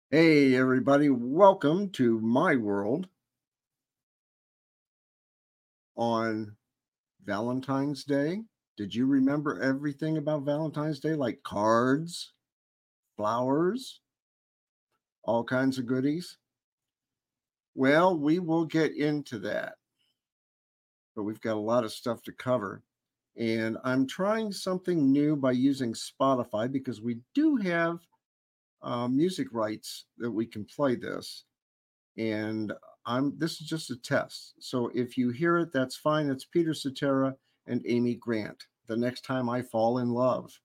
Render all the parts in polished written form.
Hey, everybody, welcome to my world on Valentine's Day. Did you remember everything about Valentine's Day, like cards, flowers, all kinds of goodies? Well, we will get into that, but we've got a lot of stuff to cover. And I'm trying something new by using Spotify because we do have music rights that we can play this. And this is just a test. So if you hear it, that's fine. It's Peter Cetera and Amy Grant. The next time I fall in love.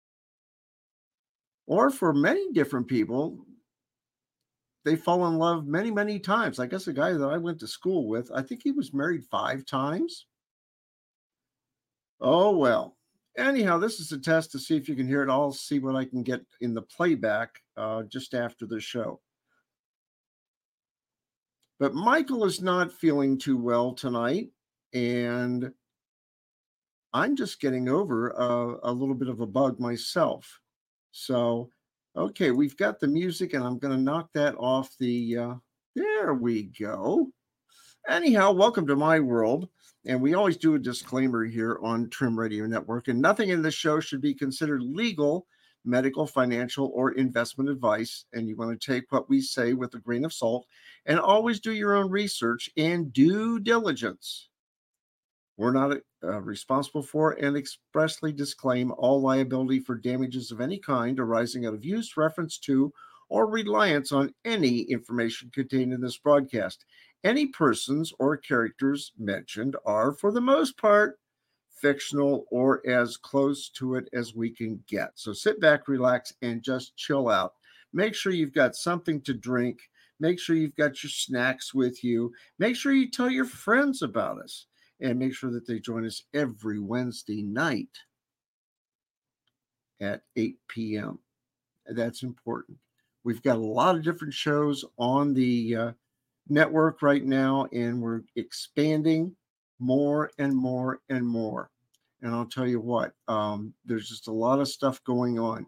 Or for many different people, they fall in love many, many times. I guess a guy that I went to school with, I think he was married 5 times. Oh well. Anyhow, this is a test to see if you can hear it. I'll see what I can get in the playback just after the show. But Michael is not feeling too well tonight, and I'm just getting over a little bit of a bug myself. So, okay, we've got the music, and I'm going to knock that off the. There we go. Anyhow, welcome to my world. And we always do a disclaimer here on Trim Radio Network, and nothing in this show should be considered legal, medical, financial, or investment advice. And you want to take what we say with a grain of salt and always do your own research and due diligence. We're not responsible for and expressly disclaim all liability for damages of any kind arising out of use, reference to, or reliance on any information contained in this broadcast. Any persons or characters mentioned are, for the most part, fictional or as close to it as we can get. So sit back, relax, and just chill out. Make sure you've got something to drink. Make sure you've got your snacks with you. Make sure you tell your friends about us and make sure that they join us every Wednesday night at 8 p.m. That's important. We've got a lot of different shows on the network right now, and we're expanding more and more and more. And I'll tell you what, there's just a lot of stuff going on.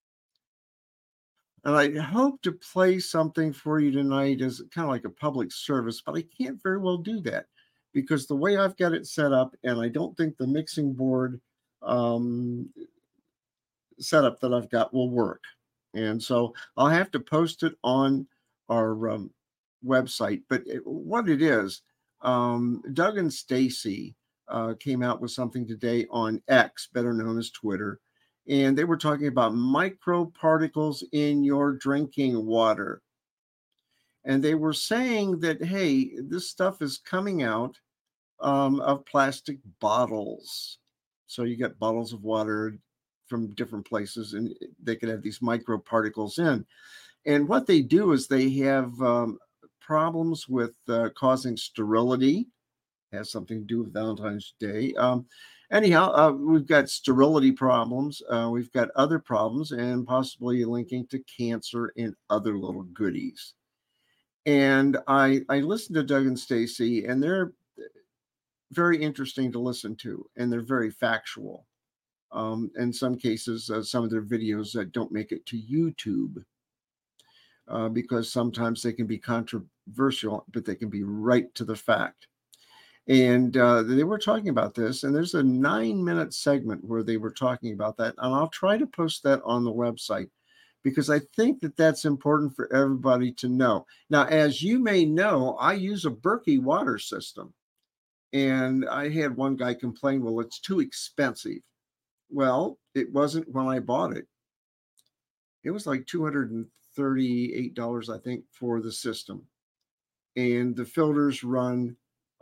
And I hope to play something for you tonight as kind of like a public service, but I can't very well do that because the way I've got it set up, and I don't think the mixing board um, setup that I've got will work. And so I'll have to post it on our website. But what it is, Doug and Stacy came out with something today on X, better known as Twitter, and they were talking about microparticles in your drinking water. And they were saying that, hey, this stuff is coming out of plastic bottles. So you get bottles of water from different places, and they could have these microparticles in. And what they do is they have problems with causing sterility. Has something to do with Valentine's Day. Anyhow, we've got sterility problems. We've got other problems, and possibly linking to cancer and other little goodies. And I listened to Doug and Stacy, and they're very interesting to listen to, and they're very factual. In some cases, some of their videos that don't make it to YouTube because sometimes they can be controversial, but they can be right to the fact. And they were talking about this, and there's a 9-minute segment where they were talking about that. And I'll try to post that on the website because I think that that's important for everybody to know. Now, as you may know, I use a Berkey water system. And I had one guy complain, well, it's too expensive. Well, it wasn't when I bought it. It was like $238, I think, for the system. And the filters run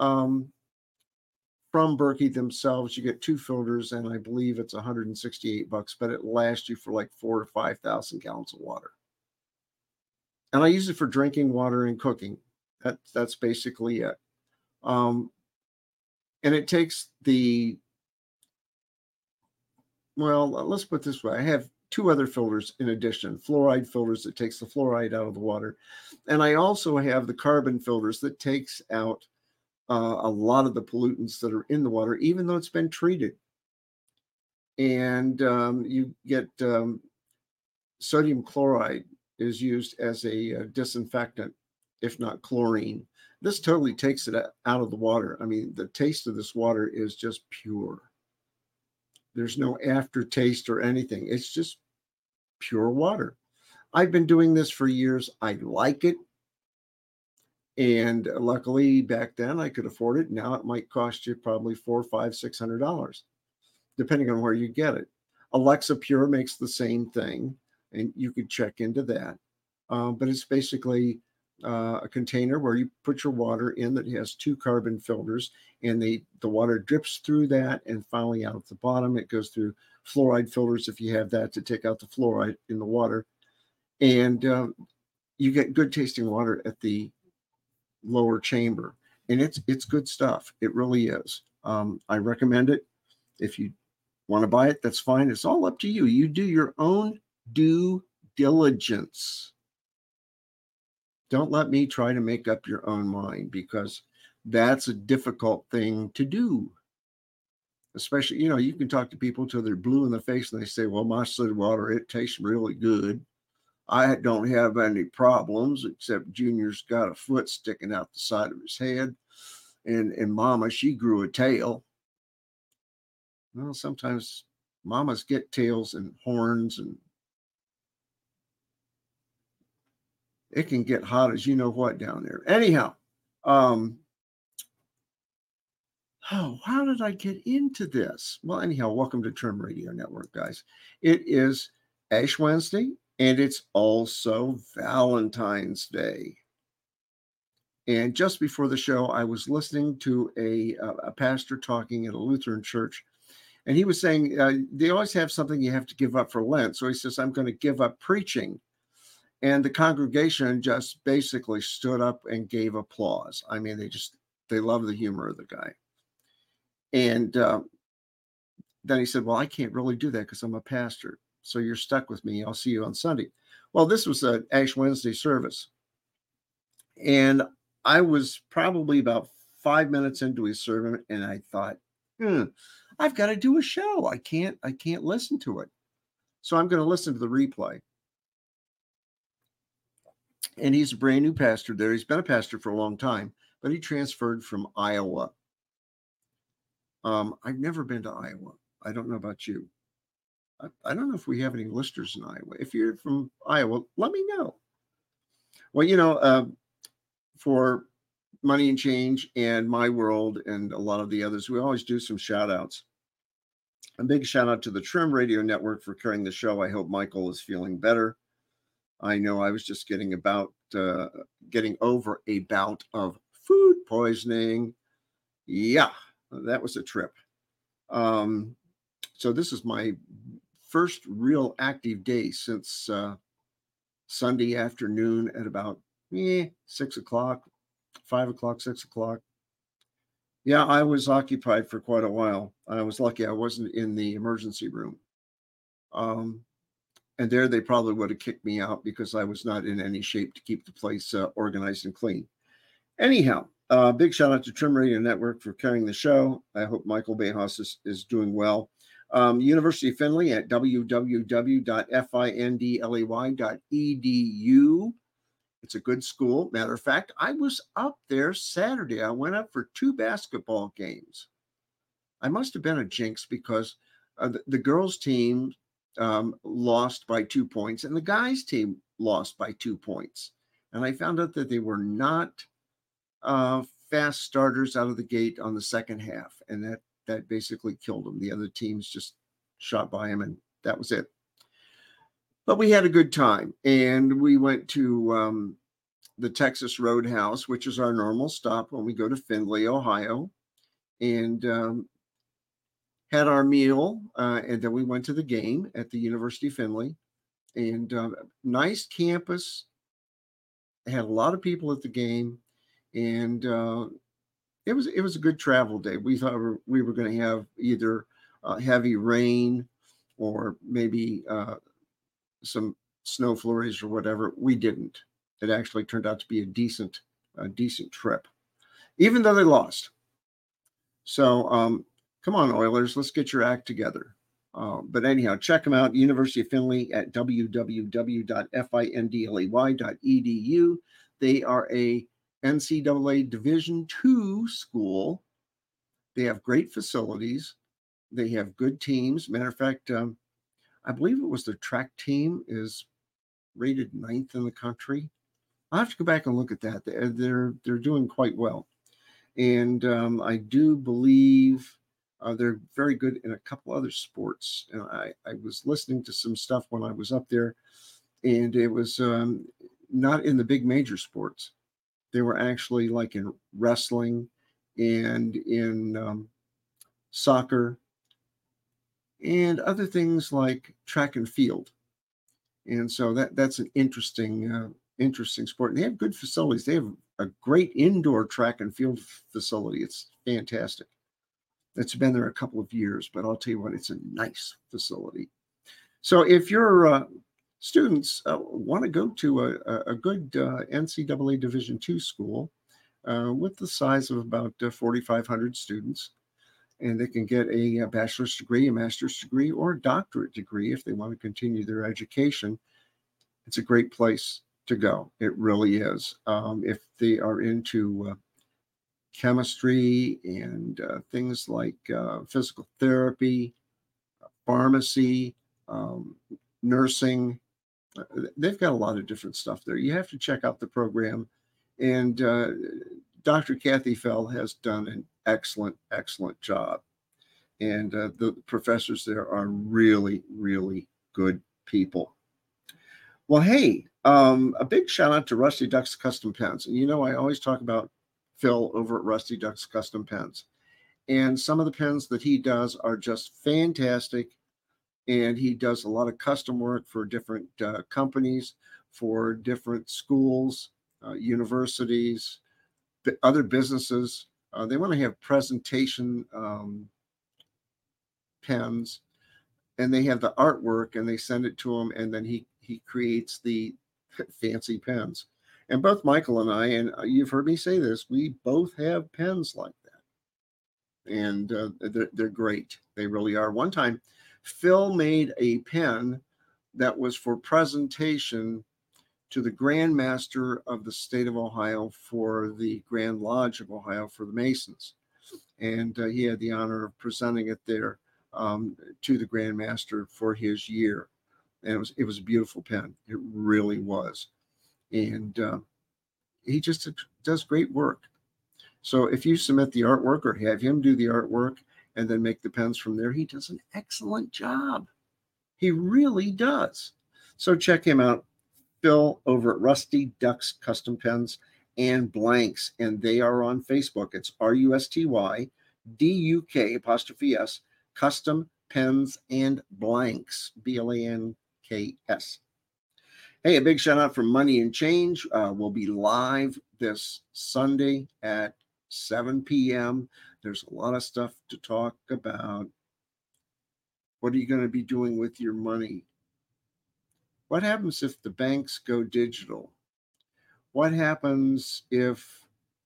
from Berkey themselves. You get 2 filters, and I believe it's $168, but it lasts you for like 4 to 5,000 gallons of water. And I use it for drinking water and cooking. That's basically it. And it takes let's put it this way. I have 2 other filters in addition, fluoride filters that takes the fluoride out of the water. And I also have the carbon filters that takes out a lot of the pollutants that are in the water, even though it's been treated. And you get sodium chloride is used as a disinfectant, if not chlorine. This totally takes it out of the water. I mean, the taste of this water is just pure. There's no aftertaste or anything. It's just pure water. I've been doing this for years. I like it. And luckily back then I could afford it. Now it might cost you probably $400, $500, $600, depending on where you get it. Alexa Pure makes the same thing, and you could check into that. But it's basically a container where you put your water in that has 2 carbon filters, and the water drips through that, and finally out at the bottom it goes through fluoride filters if you have that to take out the fluoride in the water, and you get good tasting water at the lower chamber, and it's good stuff. It really is. I recommend it. If you want to buy it, that's fine. It's all up to you. You do your own due diligence. Don't let me try to make up your own mind, because that's a difficult thing to do. Especially, you can talk to people till they're blue in the face and they say, well, my soda water, it tastes really good. I don't have any problems, except Junior's got a foot sticking out the side of his head. And Mama, she grew a tail. Well, sometimes mamas get tails and horns, and it can get hot as you know what down there. Anyhow, how did I get into this? Well, anyhow, welcome to Trim Radio Network, guys. It is Ash Wednesday, and it's also Valentine's Day. And just before the show, I was listening to a pastor talking at a Lutheran church, and he was saying they always have something you have to give up for Lent. So he says, I'm going to give up preaching. And the congregation just basically stood up and gave applause. I mean, they love the humor of the guy. And then he said, well, I can't really do that because I'm a pastor. So you're stuck with me. I'll see you on Sunday. Well, this was an Ash Wednesday service. And I was probably about 5 minutes into his sermon, and I thought, I've got to do a show. I can't listen to it. So I'm going to listen to the replay. And he's a brand new pastor there. He's been a pastor for a long time, but he transferred from Iowa. I've never been to Iowa. I don't know about you. I don't know if we have any listeners in Iowa. If you're from Iowa, let me know. Well, for Money and Change and My World and a lot of the others, we always do some shout outs. A big shout out to the Trim Radio Network for carrying the show. I hope Michael is feeling better. I know I was just getting over a bout of food poisoning. Yeah, that was a trip. So this is my first real active day since Sunday afternoon at about 6 o'clock, 5 o'clock, 6 o'clock. Yeah, I was occupied for quite a while. I was lucky I wasn't in the emergency room. And there they probably would have kicked me out because I was not in any shape to keep the place organized and clean. Anyhow, big shout out to Trim Radio Network for carrying the show. I hope Michael Behas is doing well. University of Findlay at www.findlay.edu. It's a good school. Matter of fact, I was up there Saturday. I went up for 2 basketball games. I must have been a jinx because the girls' team lost by 2 points and the guys' team lost by 2 points. And I found out that they were not fast starters out of the gate on the second half. And that basically killed them. The other teams just shot by them, and that was it. But we had a good time, and we went to the Texas Roadhouse, which is our normal stop when we go to Findlay, Ohio, and had our meal, and then we went to the game at the University of Findlay. And nice campus. Had a lot of people at the game, and it was a good travel day. We thought we were going to have either heavy rain or maybe some snow flurries or whatever. We didn't. It actually turned out to be a decent trip, even though they lost. So come on, Oilers, let's get your act together. But anyhow, check them out. University of Findlay at www.findlay.edu. They are a NCAA Division II school. They have great facilities. They have good teams. Matter of fact, I believe it was their track team is rated 9th in the country. I'll have to go back and look at that. They're doing quite well, and I do believe they're very good in a couple other sports. And I was listening to some stuff when I was up there, and it was not in the big major sports. They were actually like in wrestling and in soccer and other things like track and field. And so that's an interesting sport. And they have good facilities. They have a great indoor track and field facility. It's fantastic. It's been there a couple of years, but I'll tell you what, it's a nice facility. So if your students want to go to a good NCAA Division II school with the size of about 4,500 students, and they can get a bachelor's degree, a master's degree, or a doctorate degree if they want to continue their education, it's a great place to go. It really is. If they are into chemistry and things like physical therapy, pharmacy, nursing, they've got a lot of different stuff there. You have to check out the program. And Dr. Kathy Fell has done an excellent job. And the professors there are really, really good people. Well, hey, a big shout out to Rusty Ducks Custom Pens. And I always talk about Phil over at Rusty Ducks Custom Pens. And some of the pens that he does are just fantastic. And he does a lot of custom work for different companies, for different schools, universities, other businesses. They want to have presentation pens, and they have the artwork, and they send it to him, and then he creates the fancy pens. And both Michael and I, and you've heard me say this, we both have pens like that, and they're great. They really are. One time, Phil made a pen that was for presentation to the Grand Master of the state of Ohio for the Grand Lodge of Ohio for the Masons. And he had the honor of presenting it there to the Grand Master for his year. And it was a beautiful pen. It really was. And he just does great work. So if you submit the artwork or have him do the artwork and then make the pens from there, he does an excellent job. He really does. So check him out, Phil, over at Rusty Ducks Custom Pens and Blanks. And they are on Facebook. It's RUSTYDUK'(S) Custom Pens and Blanks, BLANKS. Hey, a big shout out for Money and Change. We'll be live this Sunday at 7 p.m. There's a lot of stuff to talk about. What are you going to be doing with your money? What happens if the banks go digital? What happens if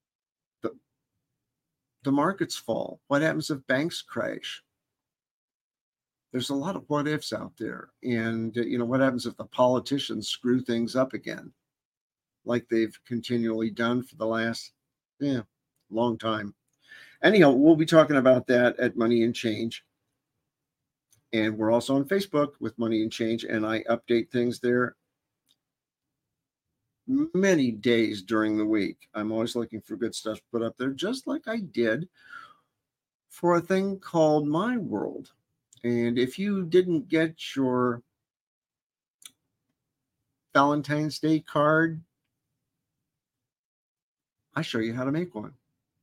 the markets fall? What happens if banks crash? There's a lot of what ifs out there. And, what happens if the politicians screw things up again, like they've continually done for the last, long time. Anyhow, we'll be talking about that at Money and Change. And we're also on Facebook with Money and Change, and I update things there many days during the week. I'm always looking for good stuff to put up there, just like I did for a thing called My World. And if you didn't get your Valentine's Day card, I show you how to make one.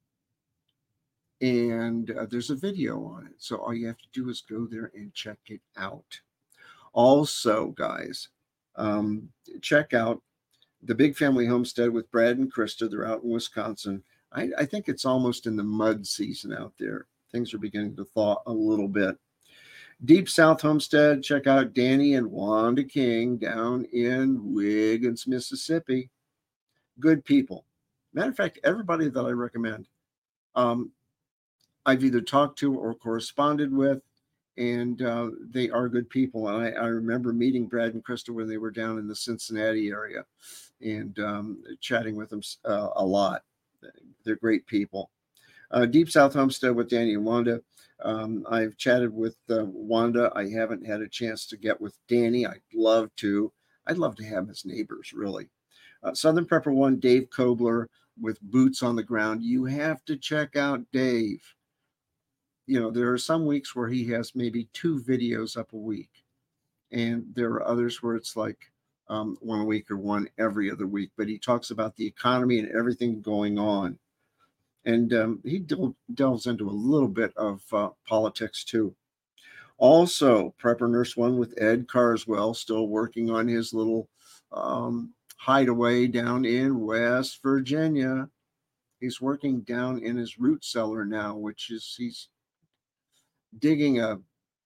And there's a video on it. So all you have to do is go there and check it out. Also, guys, check out the Big Family Homestead with Brad and Krista. They're out in Wisconsin. I think it's almost in the mud season out there. Things are beginning to thaw a little bit. Deep South Homestead, check out Danny and Wanda King down in Wiggins, Mississippi. Good people. Matter of fact, everybody that I recommend, I've either talked to or corresponded with, and they are good people. And I remember meeting Brad and Krista when they were down in the Cincinnati area, and chatting with them a lot. They're great people. Deep South Homestead with Danny and Wanda. I've chatted with Wanda. I haven't had a chance to get with Danny. I'd love to. I'd love to have his neighbors, really. Southern Prepper One, Dave Kobler with Boots on the Ground. You have to check out Dave. You know, there are some weeks where he has maybe 2 videos up a week, and there are others where it's like one a week or one every other week. But he talks about the economy and everything going on, and he delves into a little bit of politics too. Also, Prepper Nurse One with Ed Carswell, still working on his little hideaway down in West Virginia. He's working down in his root cellar now, which is he's digging a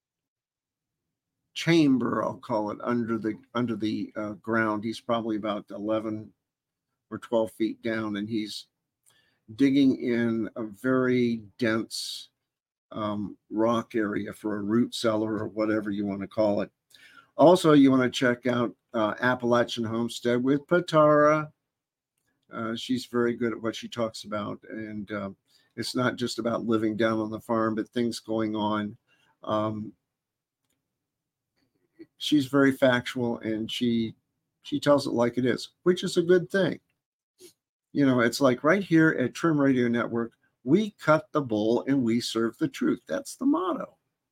chamber, I'll call it, under the ground. He's probably about 11 or 12 feet down, and he's digging in a very dense rock area for a root cellar or whatever you want to call it. Also, you want to check out Appalachian Homestead with Patara. She's very good at what she talks about, and it's not just about living down on the farm, but things going on. She's very factual, and she tells it like it is, which is a good thing. You know, it's like right here at Trim Radio Network, we cut the bull and we serve the truth. That's the motto.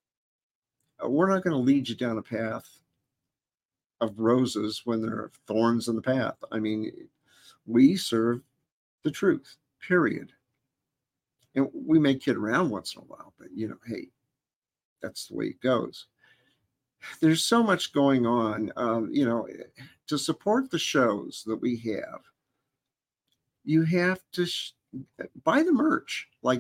We're not going to lead you down a path of roses when there are thorns in the path. I mean, we serve the truth, period. And we may kid around once in a while, but you know, hey, that's the way it goes. There's so much going on. You know, to support the shows that we have, you have to buy the merch. Like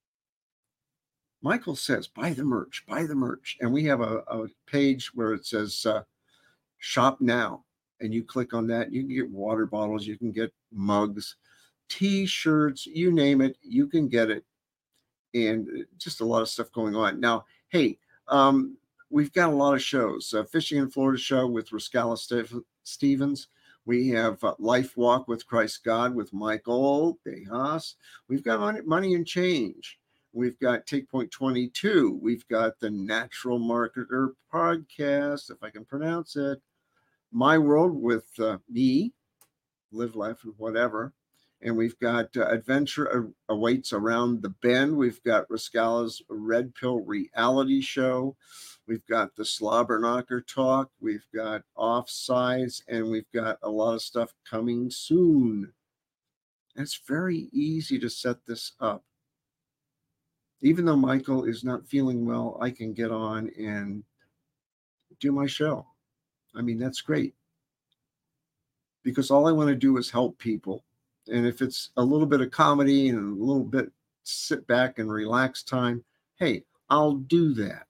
Michael says, buy the merch, buy the merch. And we have a page where it says shop now. And you click on that, you can get water bottles, you can get mugs, T-shirts, you name it, you can get it. And just a lot of stuff going on. Now, hey, we've got a lot of shows. Fishing in Florida show with Rascala Stevens. We have Life Walk with Christ God with Michael Bejas. We've got Money and Change. We've got Take Point 22. We've got the Natural Marketer podcast, if I can pronounce it. My World with me, Live, Laugh, and Whatever. And we've got Adventure Awaits Around the Bend. We've got Rascala's Red Pill reality show. We've got the Slobberknocker talk. We've got Offsides, and we've got a lot of stuff coming soon. And it's very easy to set this up. Even though Michael is not feeling well, I can get on and do my show. I mean, that's great. Because all I want to do is help people. And if it's a little bit of comedy and a little bit sit back and relax time, hey, I'll do that.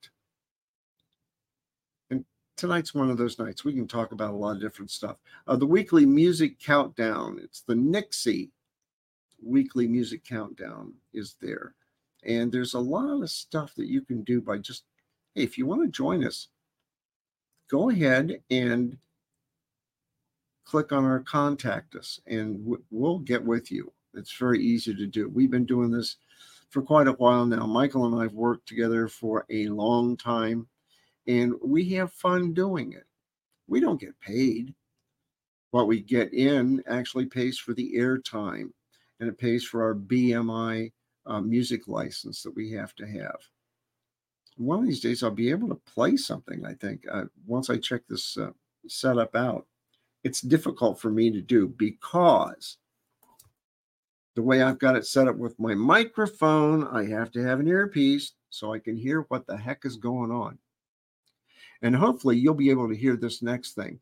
And tonight's one of those nights. We can talk about a lot of different stuff. The weekly music countdown, it's the Nixie weekly music countdown is there. And there's a lot of stuff that you can do by just, hey, if you want to join us, go ahead and click on our contact us and we'll get with you. It's very easy to do. We've been doing this for quite a while now. Michael and I have worked together for a long time, and we have fun doing it. We don't get paid. What we get in actually pays for the airtime, and it pays for our BMI music license that we have to have. One of these days, I'll be able to play something, I think, once I check this setup out. It's difficult for me to do because the way I've got it set up with my microphone, I have to have an earpiece so I can hear what the heck is going on. And hopefully you'll be able to hear this next thing.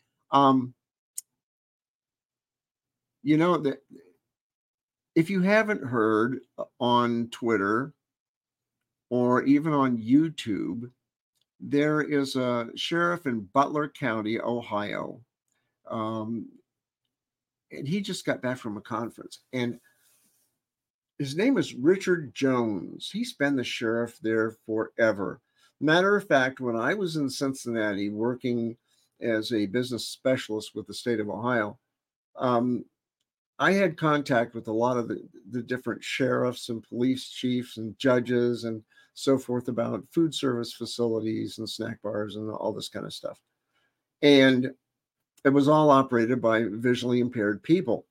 You know, that if you haven't heard on Twitter or even on YouTube, there is a sheriff in Butler County, Ohio. And he just got back from a conference, and his name is Richard Jones. He's been the sheriff there forever. Matter of fact, when I was in Cincinnati working as a business specialist with the state of Ohio, um, I had contact with a lot of the different sheriffs and police chiefs and judges and so forth about food service facilities and snack bars and all this kind of stuff. And it was all operated by visually impaired people.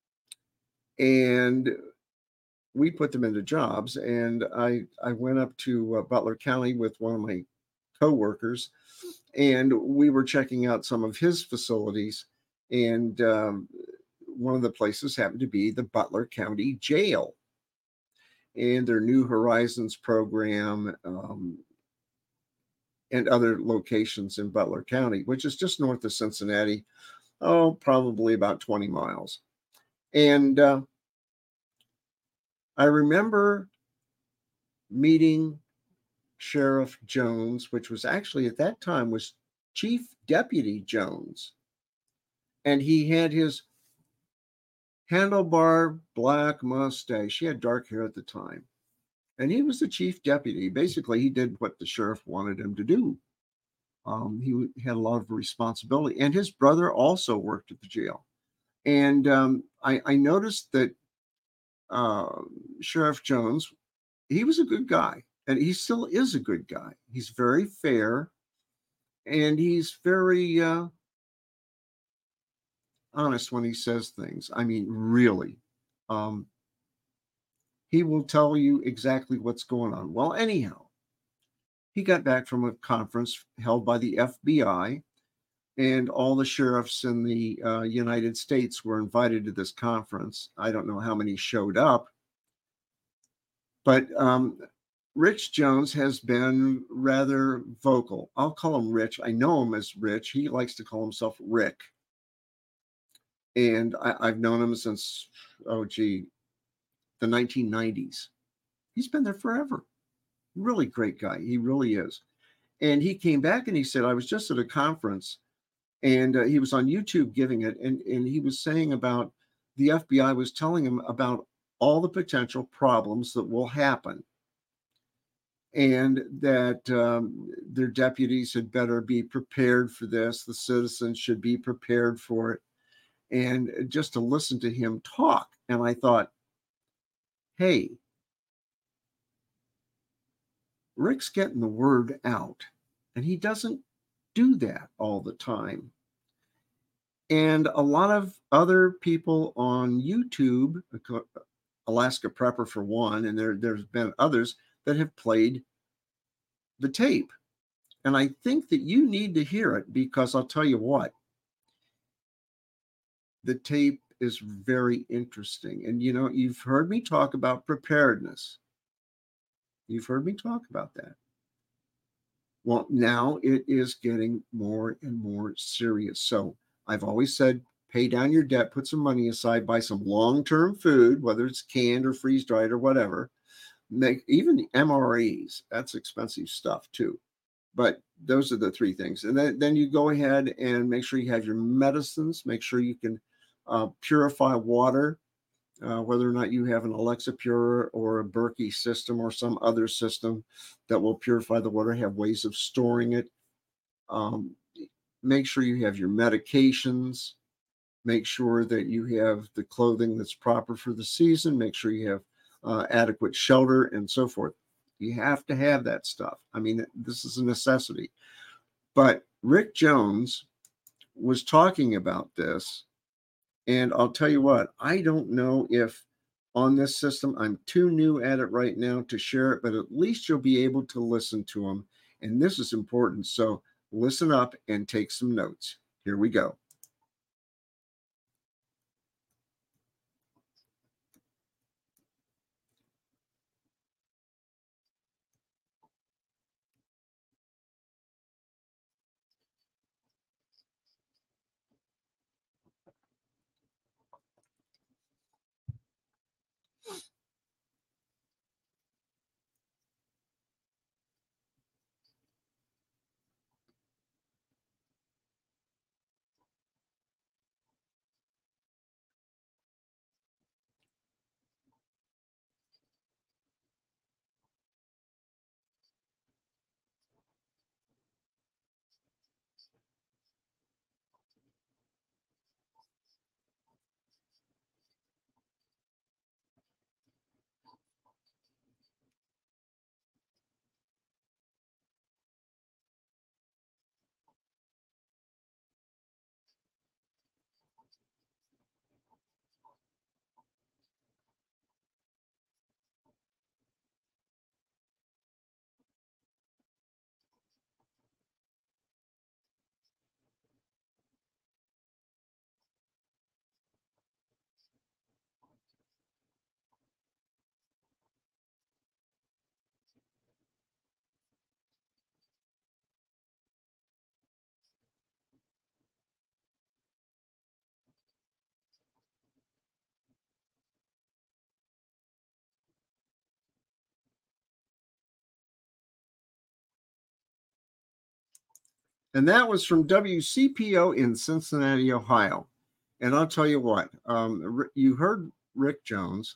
And we put them into jobs. And I went up to Butler County with one of my coworkers, and we were checking out some of his facilities. And one of the places happened to be the Butler County Jail and their New Horizons program, and other locations in Butler County, which is just north of Cincinnati. Oh, probably about 20 miles. And I remember meeting Sheriff Jones, which was actually at that time was Chief Deputy Jones. And he had his handlebar black mustache. He had dark hair at the time. And he was the chief deputy. Basically, he did what the sheriff wanted him to do. He had a lot of responsibility. And his brother also worked at the jail. And I noticed that uh, Sheriff Jones, he was a good guy. And he still is a good guy. He's very fair and he's very honest when he says things. I mean, really. Um, he will tell you exactly what's going on. Well, anyhow, he got back from a conference held by the FBI, and all the sheriffs in the United States were invited to this conference. I don't know how many showed up, but Rich Jones has been rather vocal. I'll call him Rich. I know him as Rich. He likes to call himself Rick. And I've known him since, oh, gee, the 1990s. He's been there forever. Really great guy. He really is. And he came back and he said, I was just at a conference and he was on YouTube giving it. And he was saying about the FBI was telling him about all the potential problems that will happen and that their deputies had better be prepared for this. The citizens should be prepared for it. And just to listen to him talk. And I thought, hey, Rick's getting the word out, and he doesn't do that all the time. And a lot of other people on YouTube, Alaska Prepper for one, and there's been others that have played the tape. And I think that you need to hear it because I'll tell you what, the tape is very interesting. And you know, you've heard me talk about preparedness. You've heard me talk about that. Well, now it is getting more and more serious. So I've always said pay down your debt, put some money aside, buy some long term food, whether it's canned or freeze dried or whatever. Make even the MREs, that's expensive stuff too. But those are the three things. And then you go ahead and make sure you have your medicines, make sure you can purify water, whether or not you have an Alexa Pure or a Berkey system or some other system that will purify the water, have ways of storing it. Um, Make sure you have your medications. Make sure that you have the clothing that's proper for the season. Make sure you have adequate shelter and so forth. You have to have that stuff. I mean, this is a necessity. But Rick Jones was talking about this. And I'll tell you what, I don't know if on this system, I'm too new at it right now to share it, but at least you'll be able to listen to them. And this is important. So listen up and take some notes. Here we go. And that was from WCPO in Cincinnati, Ohio. And I'll tell you what, you heard Rick Jones,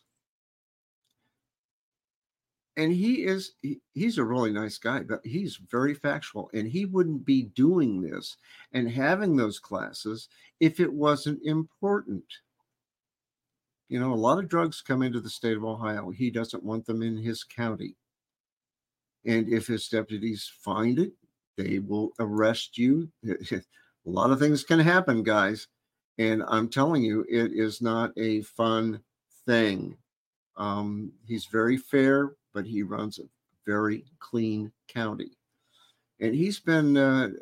and he's a really nice guy, but he's very factual, and he wouldn't be doing this and having those classes if it wasn't important. You know, a lot of drugs come into the state of Ohio. He doesn't want them in his county. And if his deputies find it, they will arrest you. A lot of things can happen, guys. And I'm telling you, it is not a fun thing. He's very fair, but he runs a very clean county. And he's been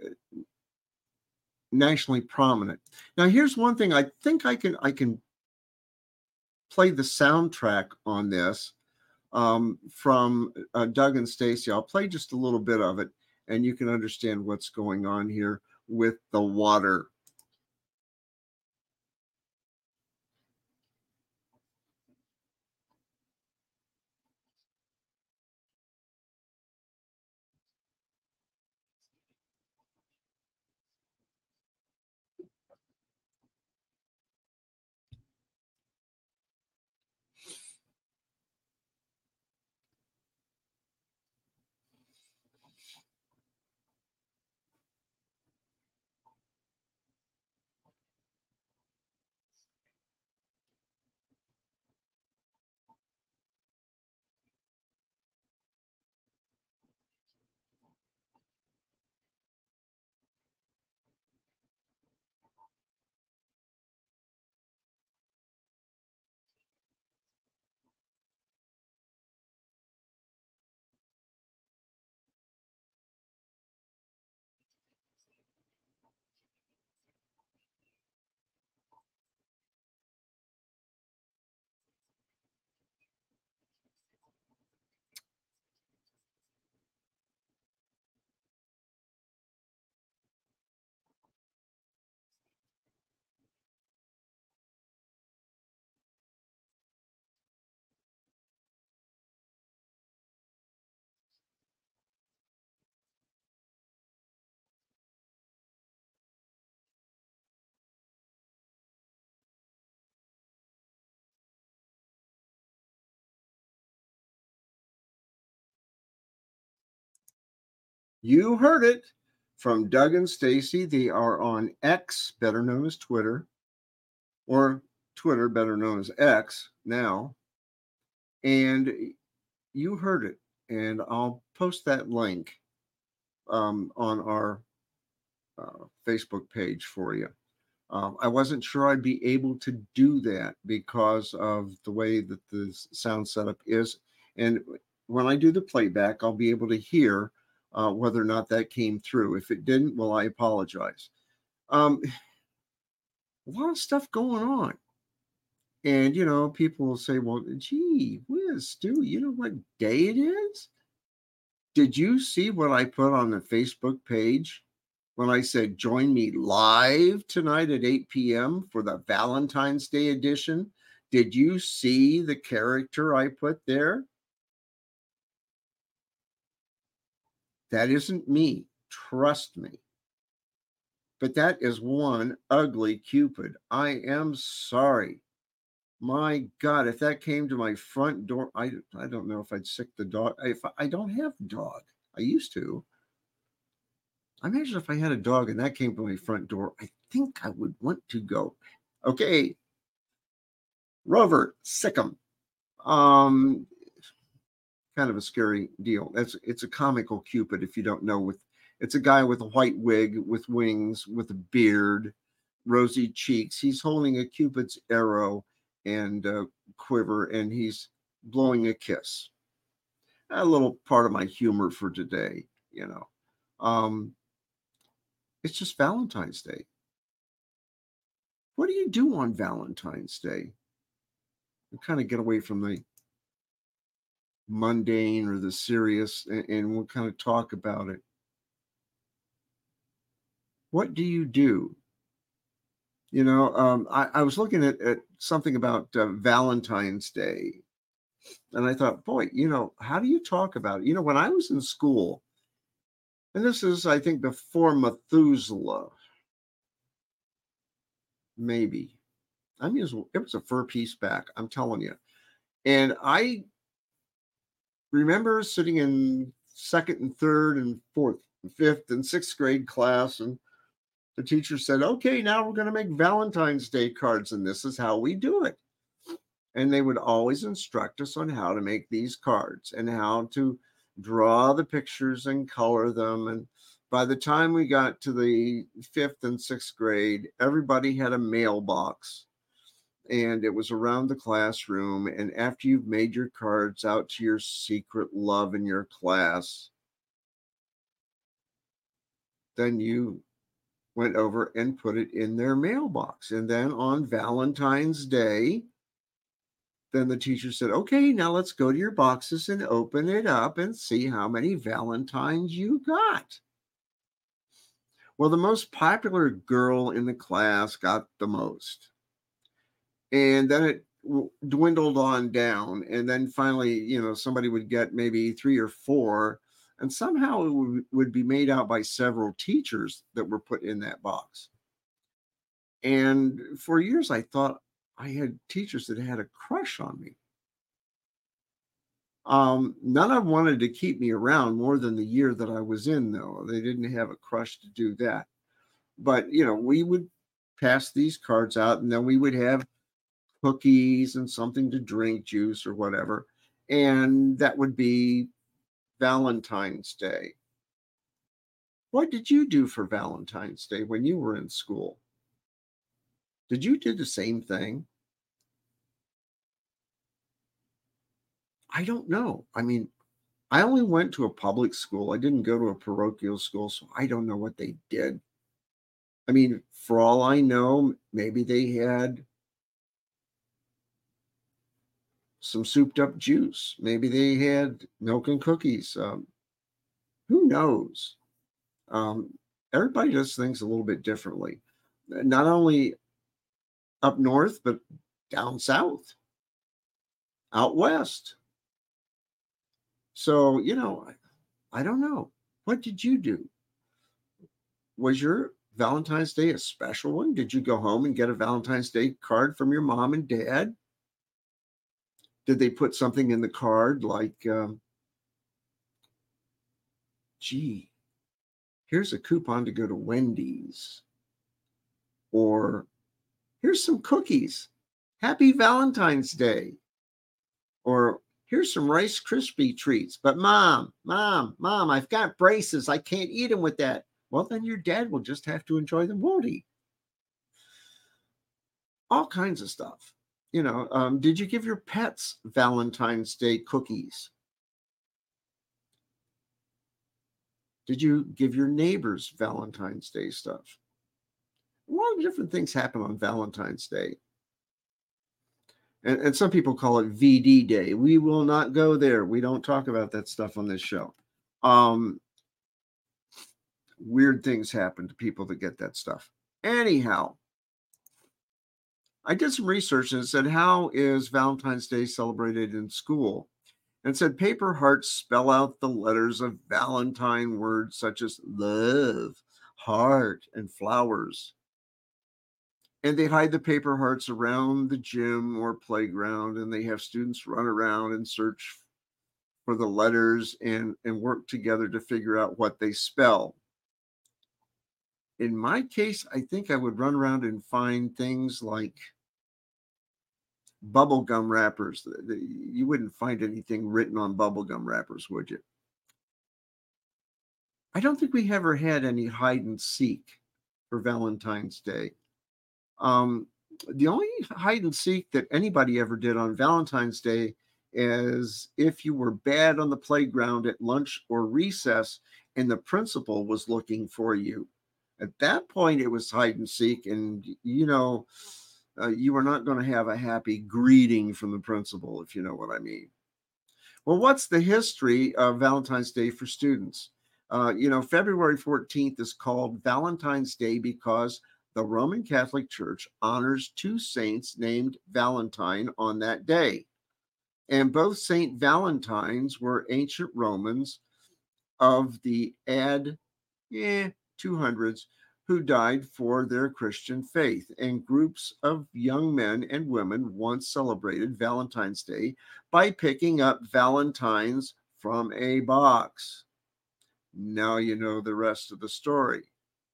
nationally prominent. Now, here's one thing I think I can play the soundtrack on this from Doug and Stacy. I'll play just a little bit of it, and you can understand what's going on here with the water. You heard it from Doug and Stacy. They are on X, better known as Twitter, or Twitter, better known as X now. And you heard it. And I'll post that link on our Facebook page for you. I wasn't sure I'd be able to do that because of the way that the sound setup is. And when I do the playback, I'll be able to hear whether or not that came through. If it didn't, well, I apologize. A lot of stuff going on. And, you know, people will say, well, gee whiz, Stu, you know what day it is? Did you see what I put on the Facebook page when I said, join me live tonight at 8 p.m. for the Valentine's Day edition? Did you see the character I put there? That isn't me. Trust me. But that is one ugly Cupid. I am sorry. My God, if that came to my front door, I don't know if I'd sick the dog. If I don't have a dog, I used to. I imagine if I had a dog and that came to my front door, I think I would want to go. Okay, Rover, sick 'em. Um, kind of a scary deal. It's a comical Cupid if you don't know. With it's a guy with a white wig, with wings, with a beard, rosy cheeks. He's holding a Cupid's arrow and quiver, and he's blowing a kiss. A little part of my humor for today, you know. It's just Valentine's Day. What do you do on Valentine's Day? We kind of get away from the mundane or the serious, and we'll kind of talk about it. What do you do? You know, I was looking at something about Valentine's Day, and I thought, boy, you know, how do you talk about it? You know, when I was in school, And this is, I think, before Methuselah, maybe. I mean, it was a fur piece back, I'm telling you. And I remember sitting in second and third and fourth, and fifth and sixth grade class, and the teacher said, okay, now we're going to make Valentine's Day cards, and this is how we do it. And they would always instruct us on how to make these cards and how to draw the pictures and color them. And by the time we got to the fifth and sixth grade, everybody had a mailbox and it was around the classroom. And after you've made your cards out to your secret love in your class, then you went over and put it in their mailbox. And then on Valentine's Day, then the teacher said, okay, now let's go to your boxes and open it up and see how many Valentines you got. Well, the most popular girl in the class got the most. And then it dwindled on down. And then finally, somebody would get maybe 3 or 4. And somehow it would be made out by several teachers that were put in that box. And for years, I thought I had teachers that had a crush on me. None of them wanted to keep me around more than the year that I was in, though. They didn't have a crush to do that. But, we would pass these cards out, and then we would have cookies and something to drink, juice or whatever. And that would be Valentine's Day. What did you do for Valentine's Day when you were in school? Did you do the same thing? I don't know. I mean, I only went to a public school. I didn't go to a parochial school, so I don't know what they did. I mean, for all I know, maybe they had some souped up juice. Maybe they had milk and cookies. Who knows? Everybody does things a little bit differently. Not only up north, but down south, out west. So, I don't know. What did you do? Was your Valentine's Day a special one? Did you go home and get a Valentine's Day card from your mom and dad? Did they put something in the card like, gee, here's a coupon to go to Wendy's? Or here's some cookies. Happy Valentine's Day. Or here's some Rice Krispie treats. But mom, I've got braces. I can't eat them with that. Well, then your dad will just have to enjoy them, won't he? All kinds of stuff. Did you give your pets Valentine's Day cookies? Did you give your neighbors Valentine's Day stuff? A lot of different things happen on Valentine's Day. And some people call it VD Day. We will not go there. We don't talk about that stuff on this show. Weird things happen to people that get that stuff. Anyhow, I did some research and it said, how is Valentine's Day celebrated in school? And it said paper hearts spell out the letters of Valentine words such as love, heart, and flowers. And they hide the paper hearts around the gym or playground, and they have students run around and search for the letters and work together to figure out what they spell. In my case, I think I would run around and find things like bubblegum wrappers. You wouldn't find anything written on bubblegum wrappers, would you? I don't think we ever had any hide and seek for Valentine's Day. The only hide and seek that anybody ever did on Valentine's Day is if you were bad on the playground at lunch or recess and the principal was looking for you. At that point, it was hide and seek, and you were not going to have a happy greeting from the principal, if you know what I mean. Well, what's the history of Valentine's Day for students? February 14th is called Valentine's Day because the Roman Catholic Church honors 2 saints named Valentine on that day. And both Saint Valentines were ancient Romans of the ad 200s who died for their Christian faith, and groups of young men and women once celebrated Valentine's Day by picking up Valentines from a box. Now you know the rest of the story.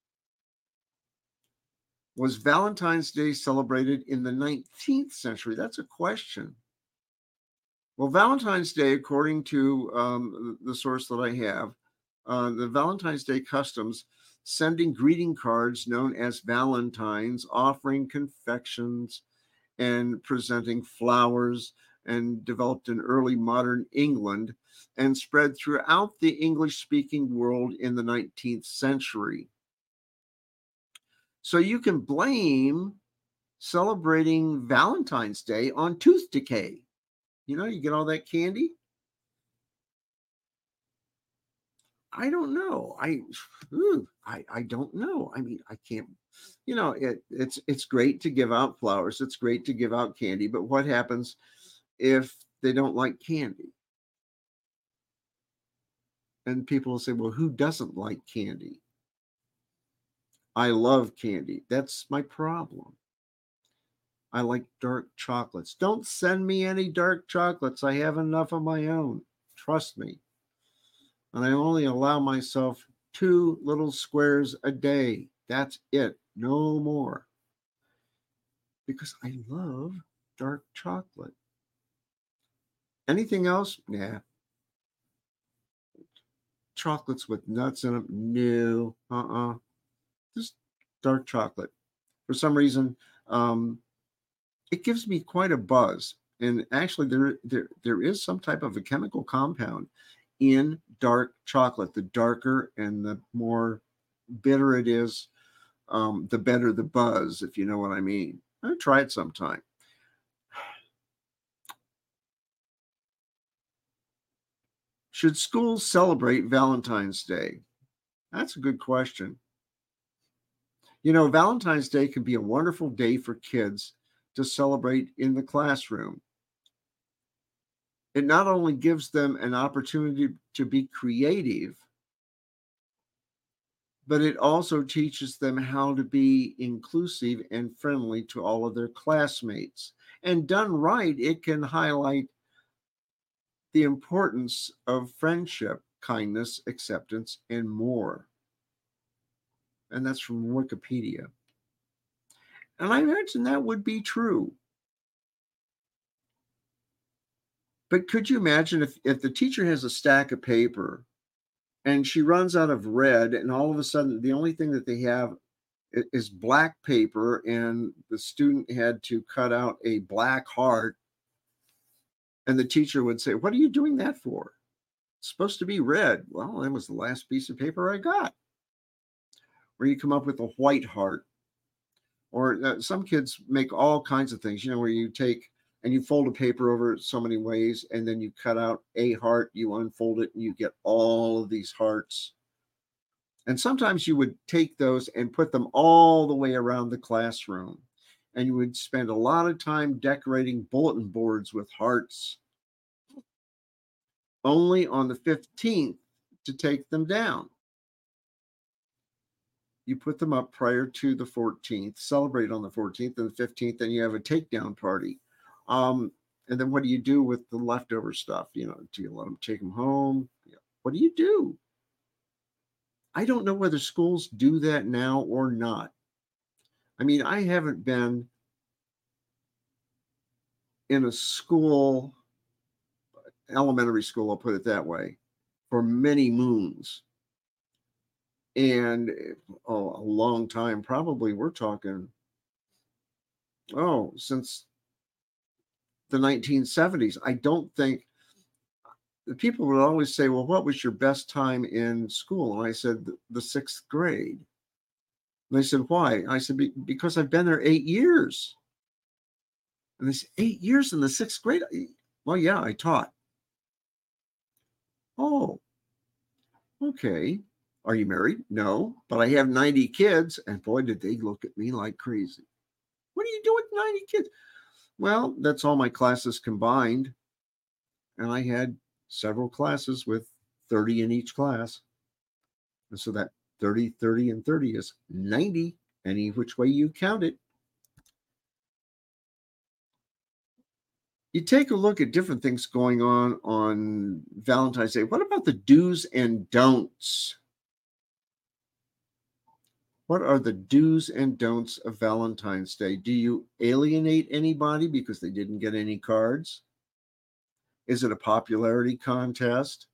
Was Valentine's Day celebrated in the 19th century? That's a question. Well, Valentine's Day, according to the source that I have, the Valentine's Day customs sending greeting cards known as Valentines, offering confections and presenting flowers, and developed in early modern England and spread throughout the English-speaking world in the 19th century. So you can blame celebrating Valentine's Day on tooth decay. You get all that candy. I don't know. I don't know. I mean, I can't. It's great to give out flowers. It's great to give out candy. But what happens if they don't like candy? And people will say, "Well, who doesn't like candy?" I love candy. That's my problem. I like dark chocolates. Don't send me any dark chocolates. I have enough of my own. Trust me. And I only allow myself 2 little squares a day. That's it. No more. Because I love dark chocolate. Anything else? Yeah. Chocolates with nuts in them? No. Just dark chocolate. For some reason, it gives me quite a buzz. And actually, there is some type of a chemical compound in dark chocolate. The darker and the more bitter it is, the better the buzz, if you know what I mean. I'll try it sometime. Should schools celebrate Valentine's Day? That's a good question. Valentine's Day can be a wonderful day for kids to celebrate in the classroom. It not only gives them an opportunity to be creative, but it also teaches them how to be inclusive and friendly to all of their classmates. And done right, it can highlight the importance of friendship, kindness, acceptance, and more. And that's from Wikipedia. And I imagine that would be true. But could you imagine if the teacher has a stack of paper and she runs out of red, and all of a sudden the only thing that they have is black paper, and the student had to cut out a black heart, and the teacher would say, "What are you doing that for? It's supposed to be red." Well, that was the last piece of paper I got. Or you come up with a white heart. Or some kids make all kinds of things, where you take and you fold a paper over so many ways, and then you cut out a heart, you unfold it, and you get all of these hearts. And sometimes you would take those and put them all the way around the classroom. And you would spend a lot of time decorating bulletin boards with hearts, only on the 15th to take them down. You put them up prior to the 14th, celebrate on the 14th and the 15th, and you have a takedown party. And then what do you do with the leftover stuff? Do you let them take them home? What do you do? I don't know whether schools do that now or not. I mean, I haven't been in a school, elementary school, I'll put it that way, for many moons. And a long time, probably we're talking, since the 1970s. I don't think the people would always say, "Well, what was your best time in school?" And I said, the 6th grade. And they said, "Why?" I said, because I've been there 8 years. And they said, 8 years in the 6th grade? Well, yeah, I taught. Oh, okay. Are you married? No, but I have 90 kids. And boy, did they look at me like crazy. What are you doing with 90 kids? Well, that's all my classes combined. And I had several classes with 30 in each class. And so that 30, 30, and 30 is 90, any which way you count it. You take a look at different things going on Valentine's Day. What about the do's and don'ts? What are the do's and don'ts of Valentine's Day? Do you alienate anybody because they didn't get any cards? Is it a popularity contest?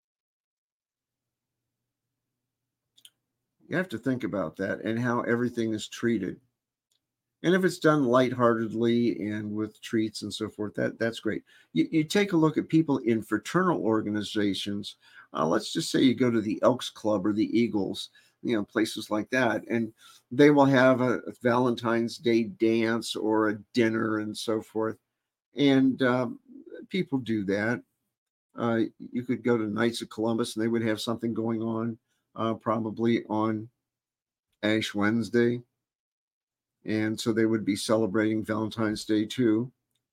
You have to think about that and how everything is treated. And if it's done lightheartedly and with treats and so forth, that's great. You take a look at people in fraternal organizations. Let's just say you go to the Elks Club or the Eagles, places like that, and they will have a Valentine's Day dance or a dinner and so forth. And people do that. You could go to Knights of Columbus and they would have something going on probably on Ash Wednesday. And so they would be celebrating Valentine's Day too.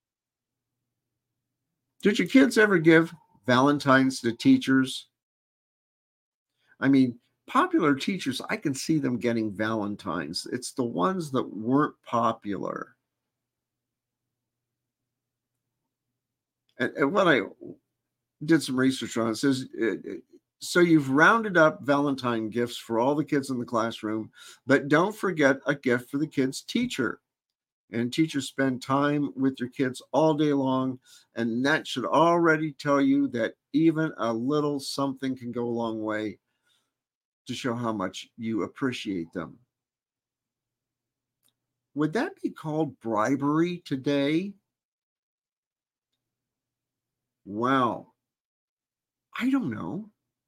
Did your kids ever give Valentine's to teachers? I mean, popular teachers, I can see them getting Valentine's. It's the ones that weren't popular. And what I did some research on, it says, so you've rounded up Valentine gifts for all the kids in the classroom, but don't forget a gift for the kid's teacher. And teachers spend time with your kids all day long, and that should already tell you that even a little something can go a long way to show how much you appreciate them. Would that be called bribery today? Wow. I don't know.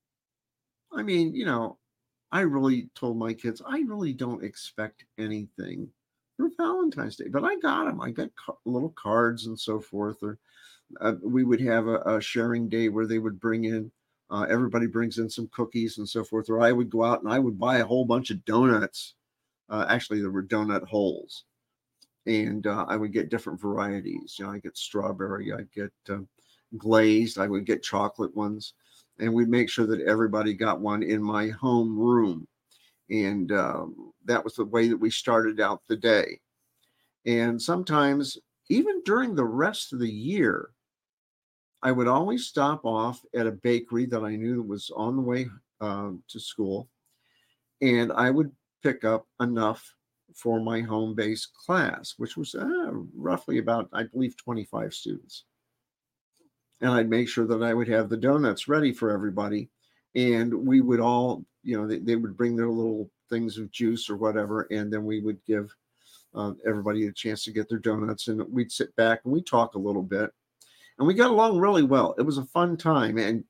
I mean, I really told my kids, I really don't expect anything for Valentine's Day, but I got them. I got little cards and so forth. Or we would have a sharing day where they would bring in, everybody brings in some cookies and so forth. Or I would go out and I would buy a whole bunch of donuts. Actually, there were donut holes. And I would get different varieties. I get strawberry, I get glazed, I would get chocolate ones. And we'd make sure that everybody got one in my home room. And that was the way that we started out the day. And sometimes, even during the rest of the year, I would always stop off at a bakery that I knew was on the way to school. And I would pick up enough for my home-based class, which was roughly about, I believe, 25 students. And I'd make sure that I would have the donuts ready for everybody. And we would all, they would bring their little things of juice or whatever. And then we would give everybody a chance to get their donuts. And we'd sit back and we'd talk a little bit. And we got along really well. It was a fun time. And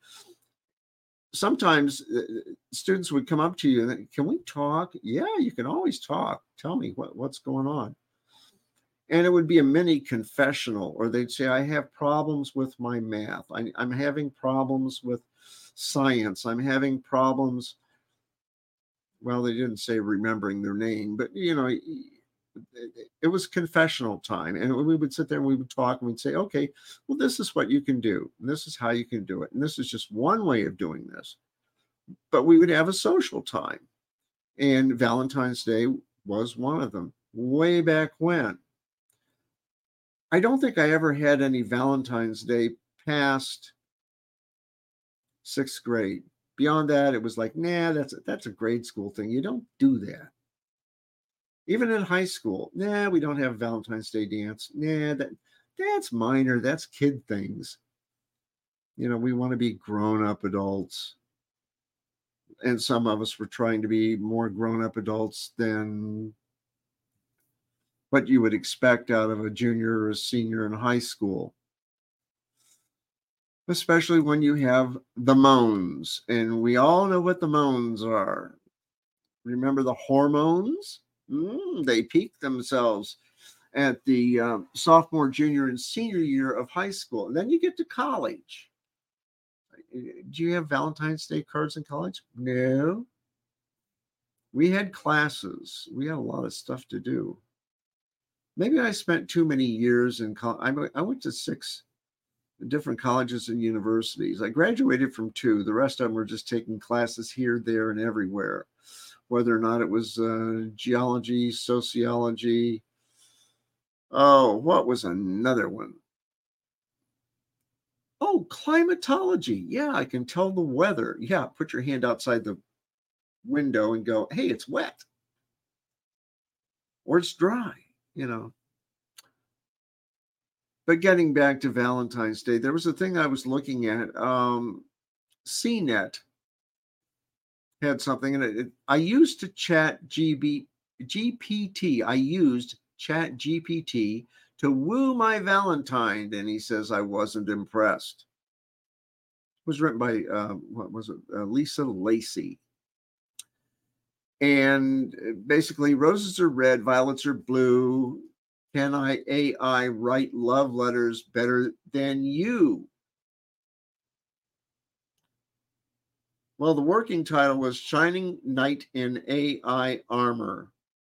sometimes students would come up to you and, can we talk? Yeah, you can always talk. Tell me what's going on. And it would be a mini confessional, or they'd say, I have problems with my math. I'm having problems with science. I'm having problems. Well, they didn't say remembering their name, but, it was confessional time. And we would sit there and we would talk and we'd say, okay, well, this is what you can do. And this is how you can do it. And this is just one way of doing this. But we would have a social time. And Valentine's Day was one of them way back when. I don't think I ever had any Valentine's Day past 6th grade. Beyond that, it was like, nah, that's a grade school thing. You don't do that. Even in high school, nah, we don't have Valentine's Day dance. Nah, that's minor. That's kid things. We want to be grown-up adults. And some of us were trying to be more grown-up adults than what you would expect out of a junior or a senior in high school. Especially when you have the moans, and we all know what the moans are. Remember the hormones? They peak themselves at the sophomore, junior, and senior year of high school. And then you get to college. Do you have Valentine's Day cards in college? No. We had classes. We had a lot of stuff to do. Maybe I spent too many years in college. I went to 6 different colleges and universities. I graduated from two. The rest of them were just taking classes here, there, and everywhere, whether or not it was geology, sociology. Oh, what was another one? Oh, climatology. Yeah, I can tell the weather. Yeah, put your hand outside the window and go, hey, it's wet or it's dry, you know. But getting back to Valentine's Day, there was a thing I was looking at. CNET had something, and I used to GPT. I used Chat GPT to woo my Valentine, and he says I wasn't impressed. It was written by what was it, Lisa Lacey, and basically, roses are red, violets are blue. Can AI write love letters better than you? Well, the working title was Shining Knight in AI Armor.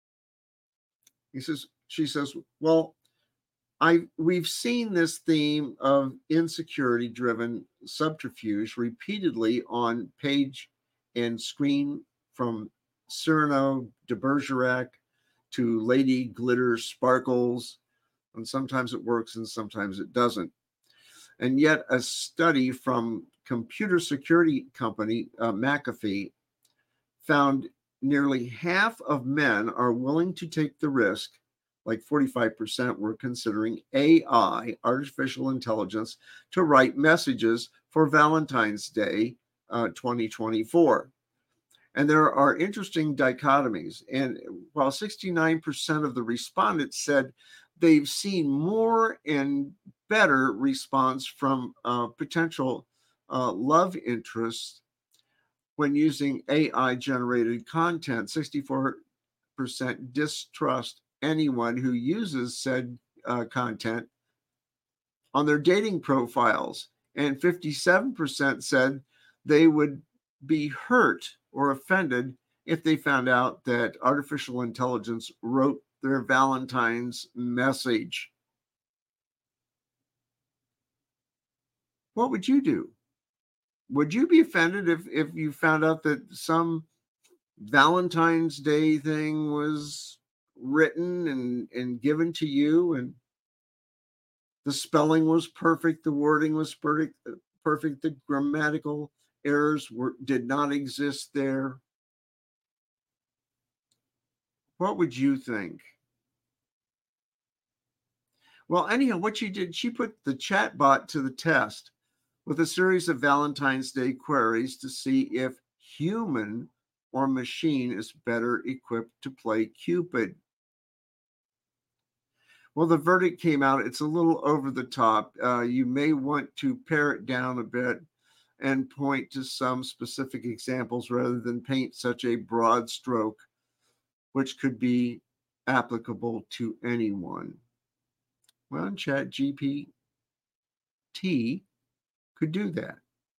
She says, well, we've seen this theme of insecurity driven subterfuge repeatedly on page and screen, from Cyrano de Bergerac to Lady Glitter Sparkles. And sometimes it works and sometimes it doesn't. And yet, a study from computer security company McAfee found nearly half of men are willing to take the risk, like 45% were considering AI, artificial intelligence, to write messages for Valentine's Day 2024. And there are interesting dichotomies. And while 69% of the respondents said they've seen more and better response from potential love interests when using AI generated content, 64% distrust anyone who uses said content on their dating profiles, and 57% said they would be hurt or offended if they found out that artificial intelligence wrote their Valentine's message. What would you do? Would you be offended if you found out that some Valentine's Day thing was written and given to you, and the spelling was perfect, the wording was perfect, the grammatical errors did not exist there? What would you think? Well, anyhow, what she did, she put the chat bot to the test with a series of Valentine's Day queries to see if human or machine is better equipped to play Cupid. Well, the verdict came out. It's a little over the top. You may want to pare it down a bit and point to some specific examples rather than paint such a broad stroke, which could be applicable to anyone. Well, Chat GPT could do that.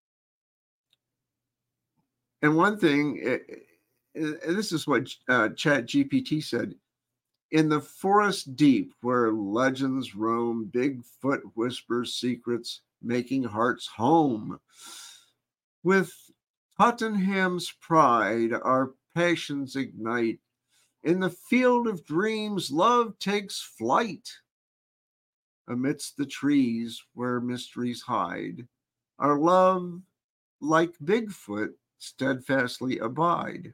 And one thing, and this is what Chat GPT said: in the forest deep where legends roam, Bigfoot whispers secrets, making hearts home. With Tottenham's pride, our passions ignite. In the field of dreams, love takes flight. Amidst the trees where mysteries hide, our love, like Bigfoot, steadfastly abide.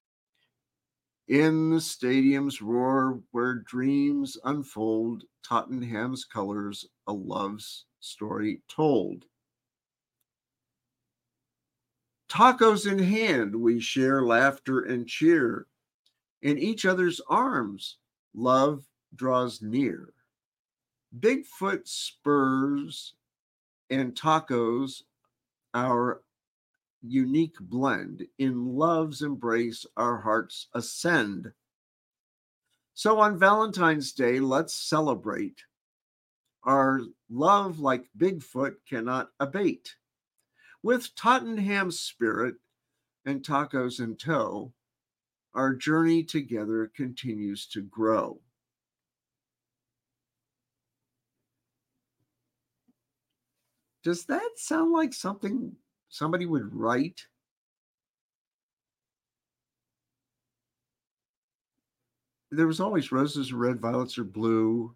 In the stadium's roar where dreams unfold, Tottenham's colors, a love's story told. Tacos in hand, we share laughter and cheer. In each other's arms, love draws near. Bigfoot spurs and tacos, our unique blend. In love's embrace, our hearts ascend. So on Valentine's Day, let's celebrate. Our love, like Bigfoot, cannot abate. With Tottenham's spirit and tacos in tow, our journey together continues to grow. Does that sound like something somebody would write? There was always roses are red, violets are blue.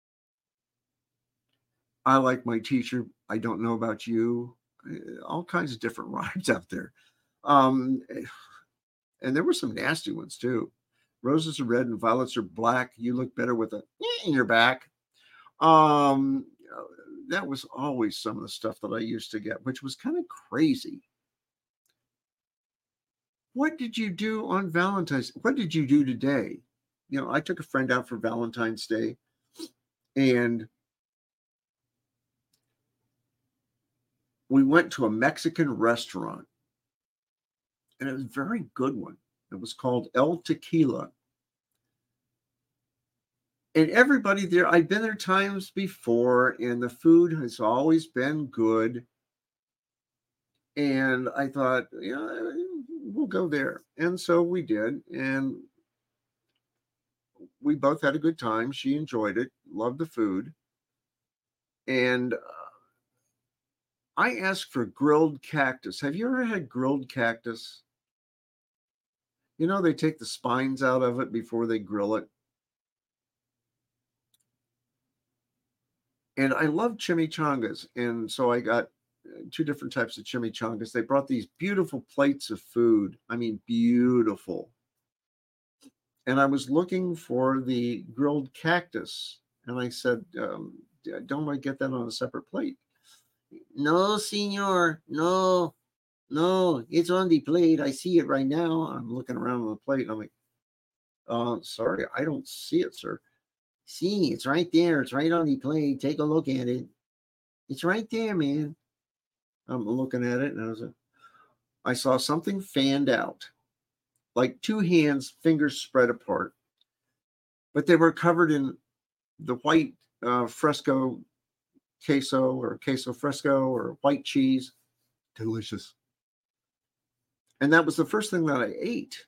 I like my teacher. I don't know about you. All kinds of different rhymes out there. Um, and there were some nasty ones too. Roses are red and violets are black. You look better with a in your back. Um, uh, that was always some of the stuff that I used to get, which was kind of crazy. What did you do on Valentine's? What did you do today? I took a friend out for Valentine's Day, and we went to a Mexican restaurant, and it was a very good one. It was called El Tequila. And everybody there, I've been there times before, and the food has always been good. And I thought, we'll go there. And so we did. And we both had a good time. She enjoyed it, loved the food. And I asked for grilled cactus. Have you ever had grilled cactus? They take the spines out of it before they grill it. And I love chimichangas. And so I got two different types of chimichangas. They brought these beautiful plates of food. I mean, beautiful. And I was looking for the grilled cactus. And I said, don't I get that on a separate plate? No, senor. No, no, it's on the plate. I see it right now. I'm looking around on the plate. And I'm like, sorry, I don't see it, sir. See, it's right there. It's right on the plate. Take a look at it. It's right there, man. I'm looking at it, and I saw something fanned out, like two hands, fingers spread apart, but they were covered in the white fresco queso or queso fresco or white cheese. Delicious. And that was the first thing that I ate.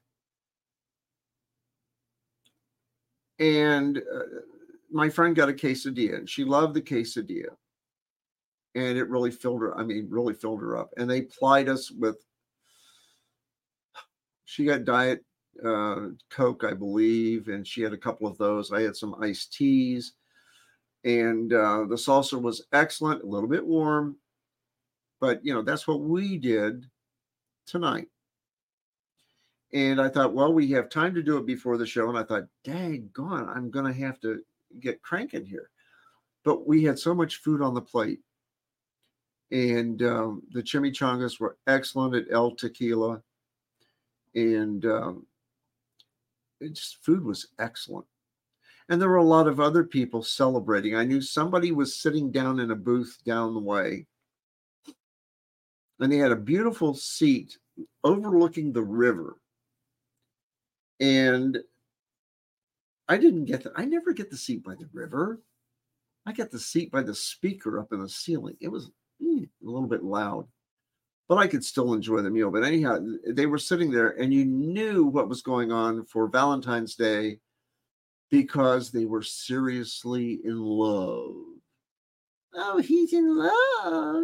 And my friend got a quesadilla, and she loved the quesadilla. And it really filled her. I mean, really filled her up. And they plied us with. She got diet Coke, I believe, and she had a couple of those. I had some iced teas, and the salsa was excellent, a little bit warm, but that's what we did tonight. And I thought, well, we have time to do it before the show, and I thought, dang gone, I'm gonna have to get cranking here. But we had so much food on the plate, and the chimichangas were excellent at El Tequila, and food was excellent. And there were a lot of other people celebrating. I knew somebody was sitting down in a booth down the way, and they had a beautiful seat overlooking the river. And I didn't get that. I never get the seat by the river. I got the seat by the speaker up in the ceiling. It was a little bit loud, but I could still enjoy the meal. But anyhow, they were sitting there, and you knew what was going on for Valentine's Day because they were seriously in love. Oh, he's in love.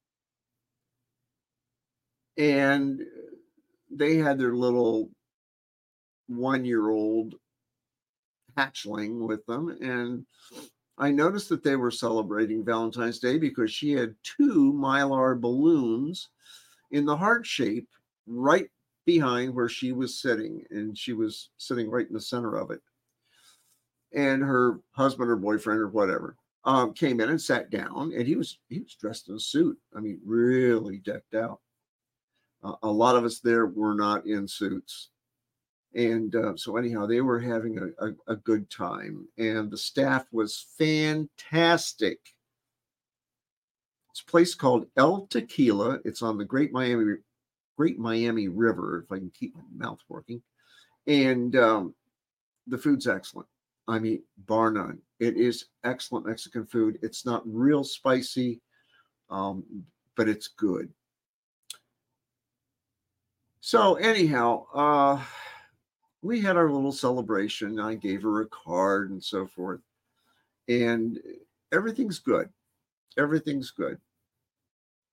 And they had their little 1-year-old hatchling with them. And I noticed that they were celebrating Valentine's Day because she had 2 Mylar balloons in the heart shape right behind where she was sitting. And she was sitting right in the center of it. And her husband or boyfriend or whatever came in and sat down, and he was dressed in a suit. I mean, really decked out. A lot of us there were not in suits. And so anyhow, they were having a good time, and the staff was fantastic. It's a place called El Tequila. It's on the Great Miami River, if I can keep my mouth working. And the food's excellent. I mean, bar none. It is excellent Mexican food. It's not real spicy, but it's good. So anyhow, we had our little celebration. I gave her a card and so forth, and everything's good. Everything's good.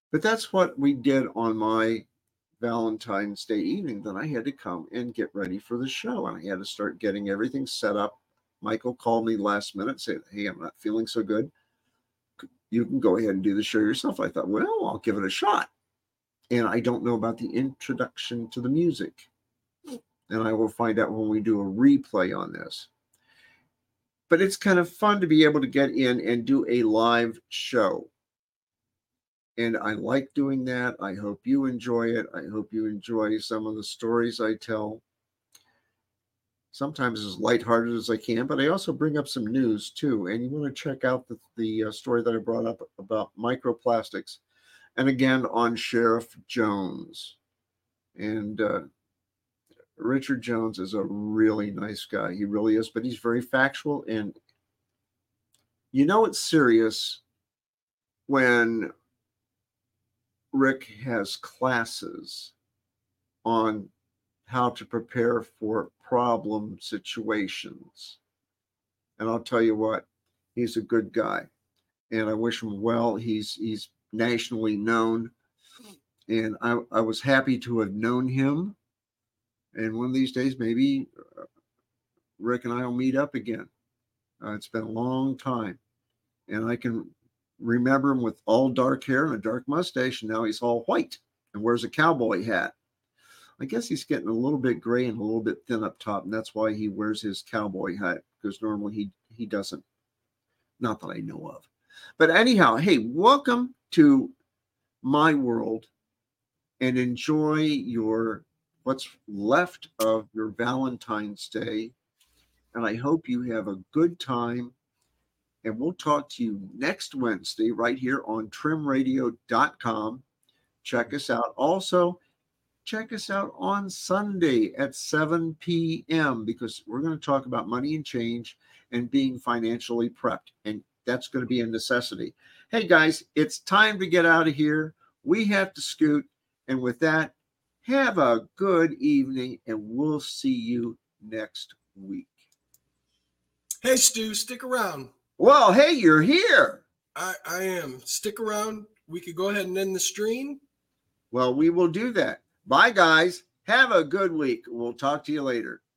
But that's what we did on my Valentine's Day evening. Then I had to come and get ready for the show, and I had to start getting everything set up. Michael called me last minute, said, "Hey, I'm not feeling so good. You can go ahead and do the show yourself." I thought, well, I'll give it a shot. And I don't know about the introduction to the music. And I will find out when we do a replay on this. But it's kind of fun to be able to get in and do a live show. And I like doing that. I hope you enjoy it. I hope you enjoy some of the stories I tell. Sometimes as lighthearted as I can, but I also bring up some news too. And you want to check out the story that I brought up about microplastics. And again, on Sheriff Jones. And Richard Jones is a really nice guy. He really is, but he's very factual. And you know it's serious when Rick has classes on how to prepare for problem situations. And I'll tell you what, he's a good guy. And I wish him well. He's nationally known. And I was happy to have known him. And one of these days, maybe Rick and I will meet up again. It's been a long time. And I can remember him with all dark hair and a dark mustache. And now he's all white and wears a cowboy hat. I guess he's getting a little bit gray and a little bit thin up top. And that's why he wears his cowboy hat, because normally he doesn't. Not that I know of. But anyhow, hey, welcome to my world, and enjoy your what's left of your Valentine's Day. And I hope you have a good time. And we'll talk to you next Wednesday right here on trimradio.com. Check us out. Also, check us out on Sunday at 7 p.m. because we're going to talk about money and change and being financially prepped. And that's going to be a necessity. Hey, guys, it's time to get out of here. We have to scoot. And with that, have a good evening, and we'll see you next week. Hey, Stu, stick around. Well, hey, you're here. I am. Stick around. We could go ahead and end the stream. Well, we will do that. Bye, guys. Have a good week. We'll talk to you later.